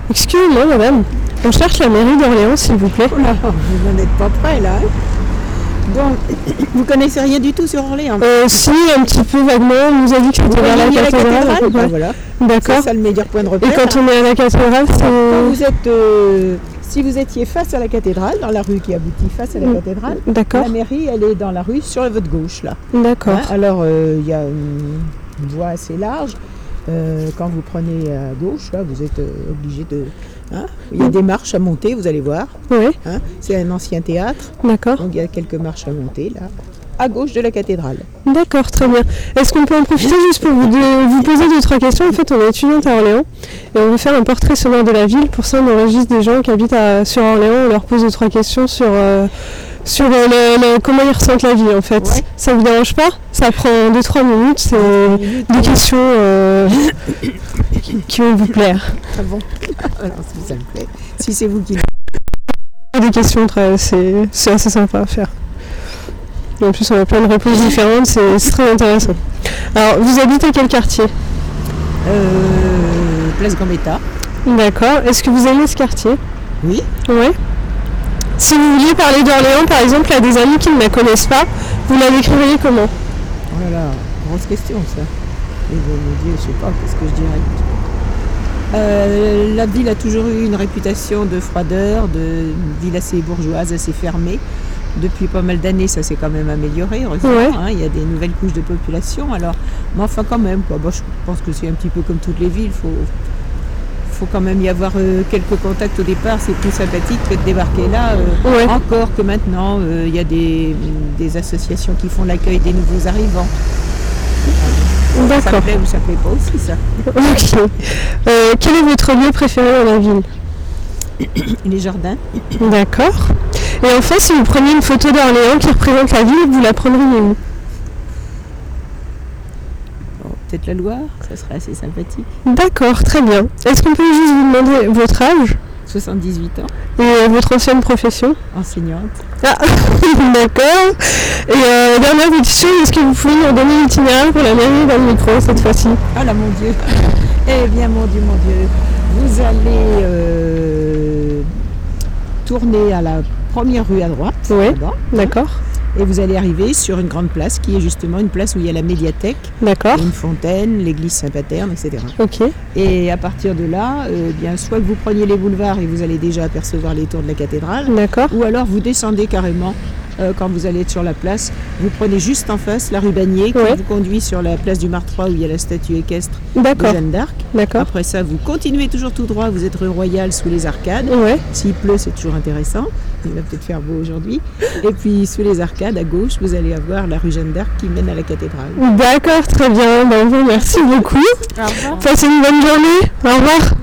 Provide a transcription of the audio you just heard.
Excusez-moi, madame. On cherche la mairie d'Orléans, s'il vous plaît. Oh là, vous n'en êtes pas près là. Donc, vous connaissez rien du tout sur Orléans? Si, un petit peu vaguement. On nous a dit que c'était vers la cathédrale. Ben voilà. D'accord. C'est ça le meilleur point de repère. Et quand on est à la cathédrale, c'est... Quand vous êtes, si vous étiez face à la cathédrale, dans la rue qui aboutit face à la cathédrale, D'accord. la mairie, elle est dans la rue sur votre gauche là. D'accord. Hein, alors, il y a une voie assez large. Quand vous prenez à gauche, là, vous êtes obligé de... Hein, il y a des marches à monter, vous allez voir. Oui. Hein, c'est un ancien théâtre. D'accord. Donc il y a quelques marches à monter, là, à gauche de la cathédrale. D'accord, très bien. Est-ce qu'on peut en profiter juste pour vous poser 2-3 questions? En fait, on est étudiante à Orléans et on veut faire un portrait sonore de la ville. Pour ça, on enregistre des gens qui habitent sur Orléans. On leur pose 2-3 questions sur comment ils ressentent la vie, en fait. Ouais. Ça vous dérange pas? Ça prend 2-3 minutes. C'est des questions qui vont vous plaire. Ah bon? Alors, si ça me plaît. Si c'est vous qui... Des questions, c'est assez sympa à faire. Et en plus, on a plein de réponses différentes, c'est très intéressant. Alors, vous habitez quel quartier? Place Gambetta. D'accord. Est-ce que vous aimez ce quartier? Oui. Oui. Si vous vouliez parler d'Orléans, par exemple, à des amis qui ne la connaissent pas, vous la décririez comment? Oh là là, grosse question ça. Et mon Dieu, je sais pas, qu'est-ce que je dirais. La ville a toujours eu une réputation de froideur, de ville assez bourgeoise, assez fermée. Depuis pas mal d'années, ça s'est quand même amélioré, heureusement. Ouais. Hein, il y a des nouvelles couches de population. Alors, mais enfin quand même, quoi. Bon, je pense que c'est un petit peu comme toutes les villes. Faut quand même y avoir quelques contacts au départ. C'est plus sympathique que de débarquer là. Ouais. Encore que maintenant, il y a des associations qui font l'accueil des nouveaux arrivants. Ça D'accord. plaît ou ça plaît pas aussi, ça. Ok. Quel est votre lieu préféré dans la ville? Les jardins. D'accord. Et enfin, si vous preniez une photo d'Orléans qui représente la ville, vous la prendriez où? Bon, peut-être la Loire, ça serait assez sympathique. D'accord, très bien. Est-ce qu'on peut juste vous demander votre âge 78 ans, et votre ancienne profession? enseignante. Ah, d'accord. Et dernière question, est-ce que vous pouvez nous donner l'itinéraire pour la mairie dans le micro cette fois-ci? Ah là, mon Dieu. Eh bien, mon Dieu. Vous allez tourner à la première rue à droite. Oui, là-bas, d'accord. et vous allez arriver sur une grande place qui est justement une place où il y a la médiathèque, D'accord. une fontaine, l'église Saint-Paterne, etc. Ok. Et à partir de là, bien, soit que vous preniez les boulevards et vous allez déjà apercevoir les tours de la cathédrale, D'accord. ou alors vous descendez carrément quand vous allez être sur la place. Vous prenez juste en face la rue Bagné qui Ouais. vous conduit sur la place du Martroi où il y a la statue équestre de D'accord. Jeanne d'Arc. D'accord. Après ça, vous continuez toujours tout droit, vous êtes rue Royale sous les arcades. Ouais. S'il pleut, c'est toujours intéressant. Il va peut-être faire beau aujourd'hui. Et puis sous les arcades, à gauche, vous allez avoir la rue Jeanne d'Arc qui mène à la cathédrale. D'accord, très bien. Ben, merci beaucoup. Au revoir. Passez une bonne journée. Au revoir.